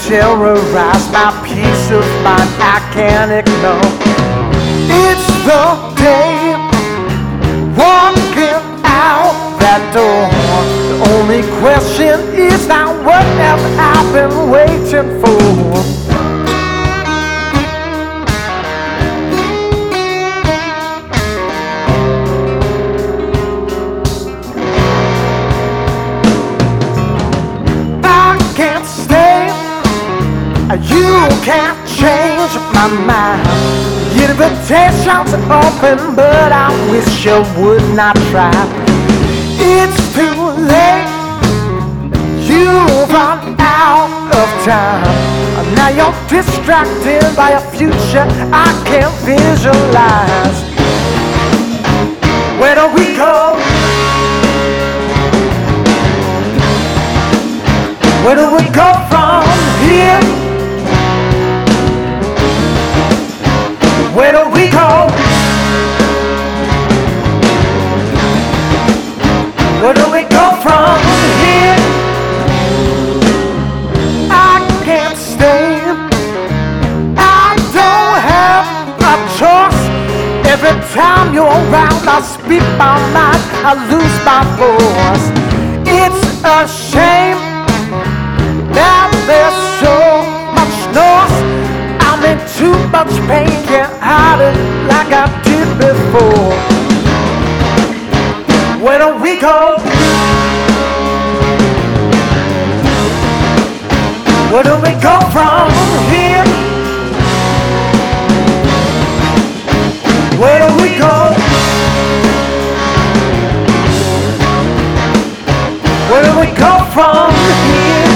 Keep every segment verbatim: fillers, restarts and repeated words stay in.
terrorize my peace of mind. I can't ignore. It's the day, walking out that door. The only question is now, what have I been waiting for? You can't change my mind. Your invitation's open, but I wish you would not try. It's too late. You've run out of time. Now you're distracted by a future I can't visualize. Where do we go? Where do we go from here? Where do we go? Where do we go from here? I can't stay. I don't have a choice. Every time you're around, I speak my mind, I lose my voice. It's a shame that there's so much noise. I'm in too much pain, can't hide it like I did before. Where do we go? Where do we go from here? Where do we go? Where do we go from here?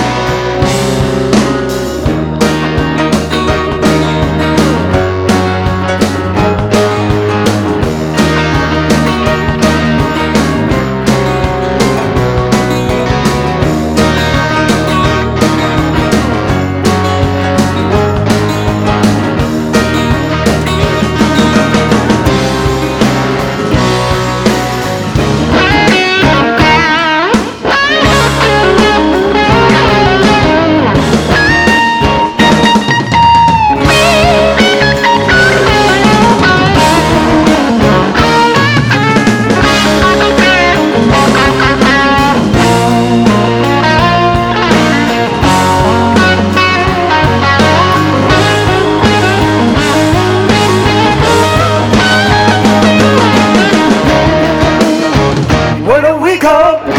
Where do we go?